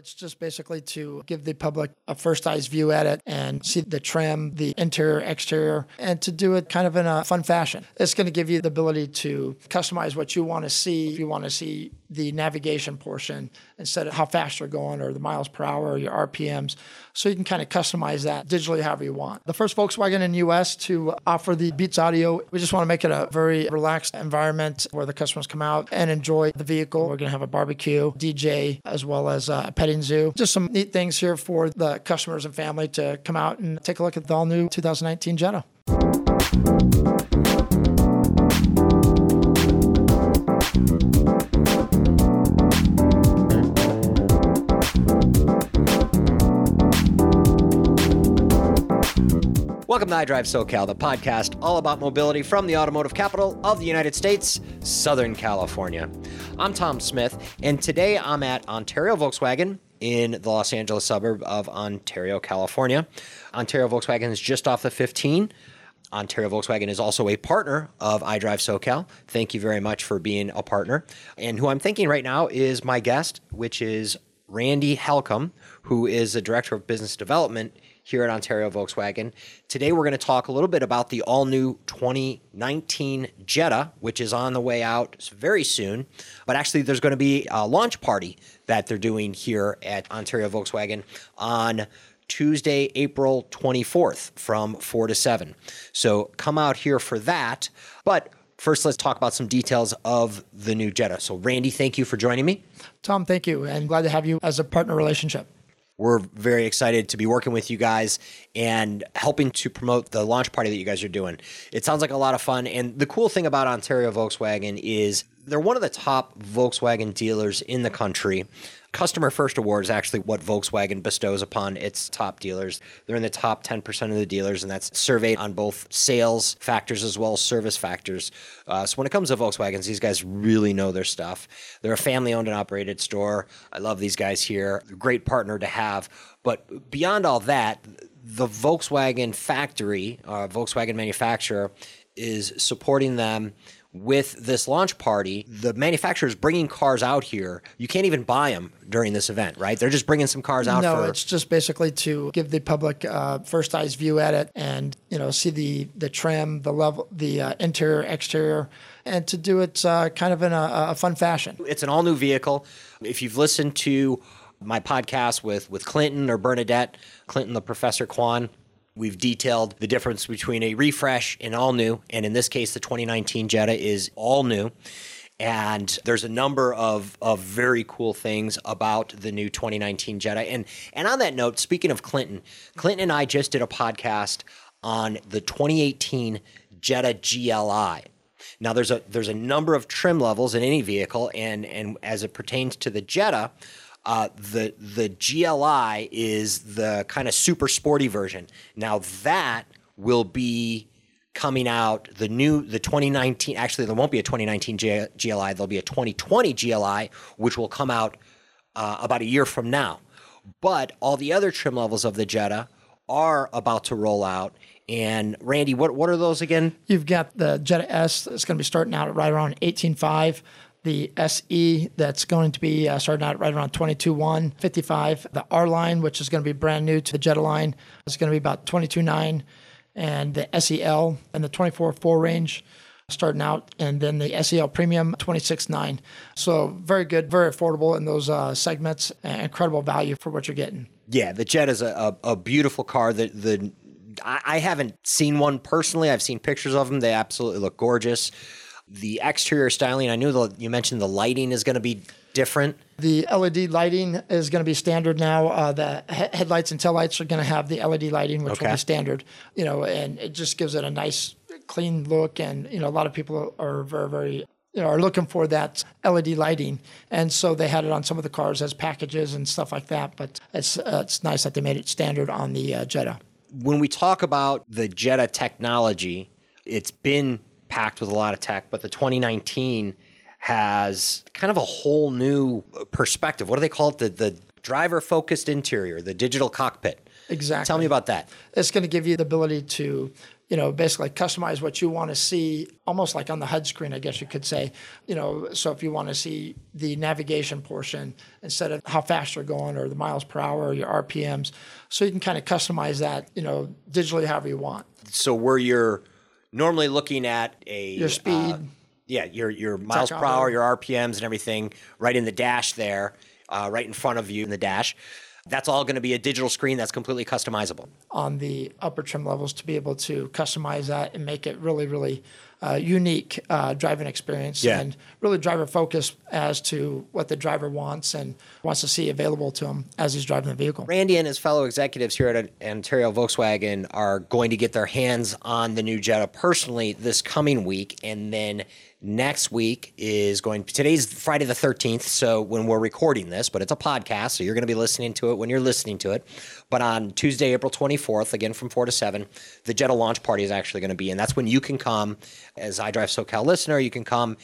It's just basically to give the public a first eyes view at it and see the trim, the interior, exterior, and to do it kind of in a fun fashion. It's going to give you the ability to customize what you want to see. If you want to see the navigation portion instead of how fast you're going or the miles per hour or your RPMs. So you can kind of customize that digitally however you want. The first Volkswagen in the US to offer the Beats Audio. We just want to make it a very relaxed environment where the customers come out and enjoy the vehicle. We're going to have a barbecue, DJ, as well as a petting zoo. Just some neat things here for the customers and family to come out and take a look at the all-new 2019 Jetta. Welcome to iDrive SoCal, the podcast all about mobility from the automotive capital of the United States, Southern California. I'm Tom Smith, and today I'm at Ontario Volkswagen in the Los Angeles suburb of Ontario, California. Ontario Volkswagen is just off the 15. Ontario Volkswagen is also a partner of iDrive SoCal. Thank you very much for being a partner. And who I'm thinking right now is my guest, which is Randy Halcomb, who is the Director of Business Development here at Ontario Volkswagen. Today, we're going to talk a little bit about the all-new 2019 Jetta, which is on the way out very soon. But actually, there's going to be a launch party that they're doing here at Ontario Volkswagen on Tuesday, April 24th from 4 to 7. So come out here for that. But first, let's talk about some details of the new Jetta. So Randy, thank you for joining me. Tom, thank you, and glad to have you as a partner relationship. We're very excited to be working with you guys and helping to promote the launch party that you guys are doing. It sounds like a lot of fun. And the cool thing about Ontario Volkswagen is they're one of the top Volkswagen dealers in the country. Customer First Award is actually what Volkswagen bestows upon its top dealers. They're in the top 10% of the dealers, and that's surveyed on both sales factors as well as service factors. So when it comes to Volkswagens, these guys really know their stuff. They're a family-owned and operated store. I love these guys here. Great partner to have. But beyond all that, the Volkswagen factory, Volkswagen manufacturer, is supporting them with this launch party. The manufacturer is bringing cars out here. You can't even buy them during this event, right? They're just bringing some cars out. No, it's just basically to give the public first eyes view at it and see the trim, the level, the interior, exterior, and to do it kind of in a fun fashion. It's an all new vehicle. If you've listened to my podcast with Clinton or Bernadette, Clinton, the Professor Kwan, we've detailed the difference between a refresh and all new. And in this case, the 2019 Jetta is all new. And there's a number of very cool things about the new 2019 Jetta. And on that note, speaking of Clinton and I just did a podcast on the 2018 Jetta GLI. Now, there's a number of trim levels in any vehicle. And as it pertains to the Jetta, the GLI is the kind of super sporty version. Now that will be coming out, the 2019, actually there won't be a 2019 GLI, there'll be a 2020 GLI, which will come out about a year from now. But all the other trim levels of the Jetta are about to roll out. And Randy, what are those again? You've got the Jetta S that's going to be starting out at right around 18.5. The SE that's going to be starting out right around 22.1, 55. The R line, which is going to be brand new to the Jetta line, is going to be about 22.9. And the SEL and the 24.4 range starting out. And then the SEL Premium, 26.9. So very good, very affordable in those segments. Incredible value for what you're getting. Yeah, the Jetta is a beautiful car. I haven't seen one personally. I've seen pictures of them. They absolutely look gorgeous. The exterior styling, I knew you mentioned the lighting is going to be different. The LED lighting is going to be standard now. The headlights and taillights are going to have the LED lighting, which will be standard. And it just gives it a nice, clean look. And a lot of people are very, very are looking for that LED lighting, and so they had it on some of the cars as packages and stuff like that. But it's nice that they made it standard on the Jetta. When we talk about the Jetta technology, it's been packed with a lot of tech, but the 2019 has kind of a whole new perspective. What do they call it? The driver-focused interior, the digital cockpit. Exactly. Tell me about that. It's going to give you the ability to, basically customize what you want to see, almost like on the HUD screen, I guess you could say. So if you want to see the navigation portion instead of how fast you're going or the miles per hour or your RPMs, so you can kind of customize that, digitally however you want. So where you're normally looking at Your speed. Your miles per hour, your RPMs and everything right in the dash there, right in front of you in the dash. That's all going to be a digital screen that's completely customizable. On the upper trim levels to be able to customize that and make it really, really unique driving experience and really driver focused as to what the driver wants and wants to see available to him as he's driving the vehicle. Randy and his fellow executives here at Ontario Volkswagen are going to get their hands on the new Jetta personally this coming week, and then next week today's Friday the 13th, so when we're recording this, but it's a podcast, so you're going to be listening to it when you're listening to it. But on Tuesday, April 24th, again from 4 to 7, the Jetta launch party is actually going to be, and that's when you can come as iDrive SoCal listener. You can come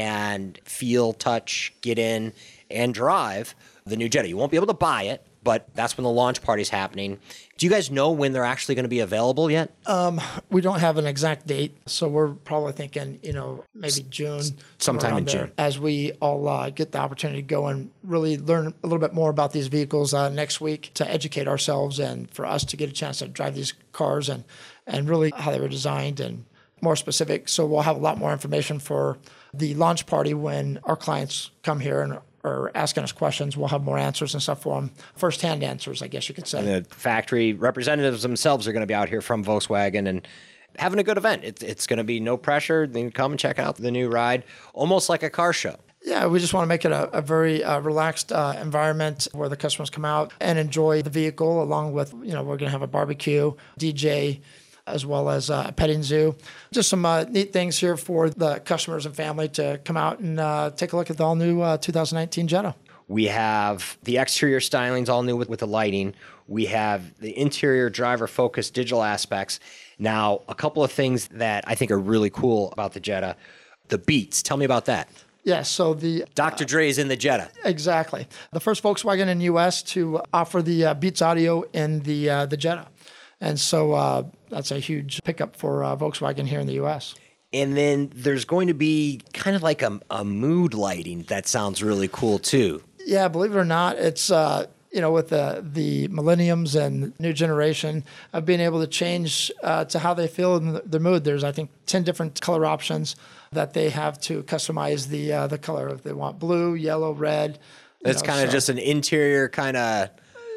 and feel, touch, get in, and drive the new Jetta. You won't be able to buy it, but that's when the launch party is happening. Do you guys know when they're actually going to be available yet? We don't have an exact date, so we're probably thinking, maybe June. Sometime in June. As we all get the opportunity to go and really learn a little bit more about these vehicles next week to educate ourselves and for us to get a chance to drive these cars and really how they were designed and more specific. So we'll have a lot more information for the launch party when our clients come here and are asking us questions. We'll have more answers and stuff for them. First-hand answers, I guess you could say. And the factory representatives themselves are going to be out here from Volkswagen and having a good event. It's going to be no pressure. They can come and check out the new ride, almost like a car show. Yeah, we just want to make it a very relaxed environment where the customers come out and enjoy the vehicle, along with, we're going to have a barbecue, DJ, as well as a petting zoo. Just some neat things here for the customers and family to come out and take a look at the all-new 2019 Jetta. We have the exterior stylings all new with the lighting. We have the interior driver-focused digital aspects. Now, a couple of things that I think are really cool about the Jetta. The Beats. Tell me about that. Yeah, so the Dr. Dre is in the Jetta. Exactly. The first Volkswagen in the U.S. to offer the Beats audio in the Jetta. And so that's a huge pickup for Volkswagen here in the U.S. And then there's going to be kind of like a mood lighting that sounds really cool too. Yeah, believe it or not, it's with the millenniums and new generation of being able to change to how they feel in their mood. There's, I think, 10 different color options that they have to customize the color. If they want blue, yellow, red. It's kind of just an interior kind of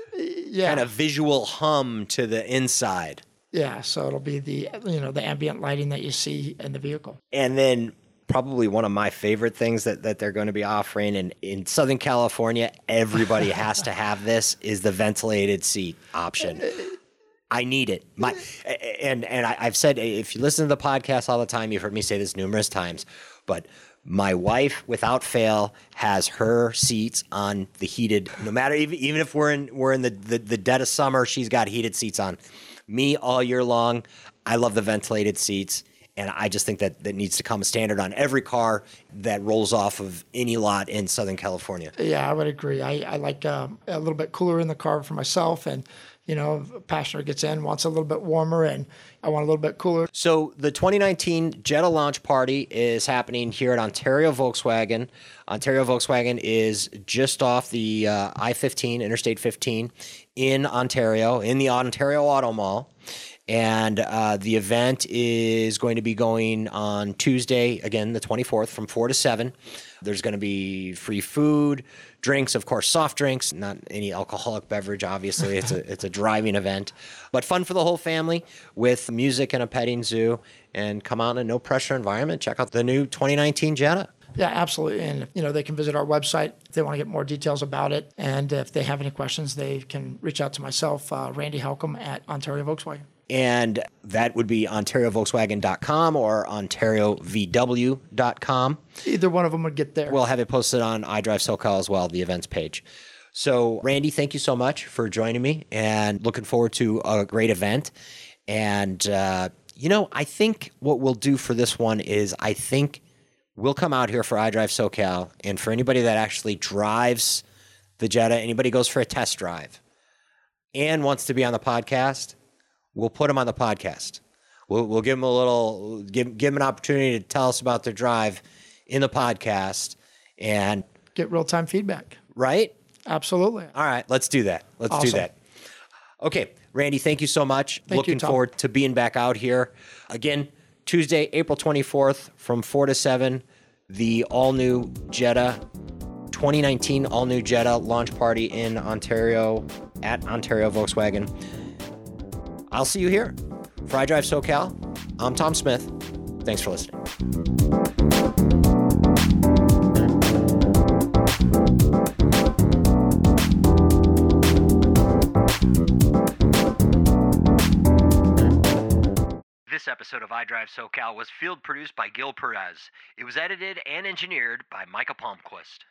visual hum to the inside. Yeah, so it'll be the ambient lighting that you see in the vehicle. And then probably one of my favorite things that they're going to be offering, and in Southern California, everybody has to have this, is the ventilated seat option. I need it. I've said, if you listen to the podcast all the time, you've heard me say this numerous times, but my wife, without fail, has her seats on the heated. No matter even if we're in the dead of summer, she's got heated seats on. Me all year long. I love the ventilated seats, and I just think that needs to come a standard on every car that rolls off of any lot in Southern California. Yeah, I would agree. I like a little bit cooler in the car for myself, and a passenger gets in, wants a little bit warmer, and I want a little bit cooler. So the 2019 Jetta launch party is happening here at Ontario Volkswagen. Ontario Volkswagen is just off the I-15, Interstate 15, in Ontario, in the Ontario Auto Mall. And the event is going to be going on Tuesday, again, the 24th, from 4 to 7. There's going to be free food, drinks, of course, soft drinks, not any alcoholic beverage, obviously. It's a driving event. But fun for the whole family with music and a petting zoo. And come out in a no-pressure environment. Check out the new 2019 Jetta. Yeah, absolutely. And, they can visit our website if they want to get more details about it. And if they have any questions, they can reach out to myself, Randy Halcomb, at Ontario Volkswagen. And that would be OntarioVolkswagen.com or OntarioVW.com. Either one of them would get there. We'll have it posted on iDrive SoCal as well, the events page. So, Randy, thank you so much for joining me, and looking forward to a great event. And, I think what we'll do for this one is we'll come out here for iDrive SoCal, and for anybody that actually drives the Jetta, anybody goes for a test drive and wants to be on the podcast, we'll put them on the podcast. we'll give them a little, give them an opportunity to tell us about their drive in the podcast and get real-time feedback. Right? Absolutely. All right, let's do that. Let's do that. Okay, Randy, thank you so much. Looking forward to being back out here. Again, Tuesday, April 24th from 4 to 7, the all-new Jetta, 2019 all-new Jetta launch party in Ontario at Ontario Volkswagen. I'll see you here. For iDrive SoCal, I'm Tom Smith. Thanks for listening. This episode of iDrive SoCal was field produced by Gil Perez. It was edited and engineered by Micah Palmquist.